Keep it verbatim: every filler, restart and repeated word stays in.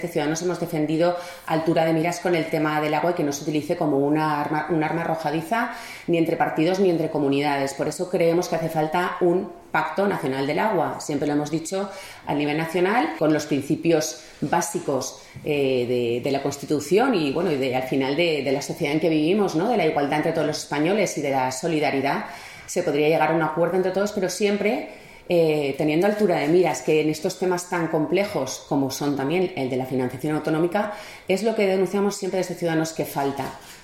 Ciudadanos hemos defendido altura de miras con el tema del agua y que no se utilice como una arma, un arma arrojadiza ni entre partidos ni entre comunidades. Por eso creemos que hace falta un Pacto Nacional del Agua. Siempre lo hemos dicho a nivel nacional, con los principios básicos eh, de, de la Constitución y, bueno, y de, al final de, de la sociedad en que vivimos, ¿no? De la igualdad entre todos los españoles y de la solidaridad. Se podría llegar a un acuerdo entre todos, pero siempre Eh, teniendo altura de miras, que en estos temas tan complejos como son también el de la financiación autonómica, es lo que denunciamos siempre desde Ciudadanos que falta.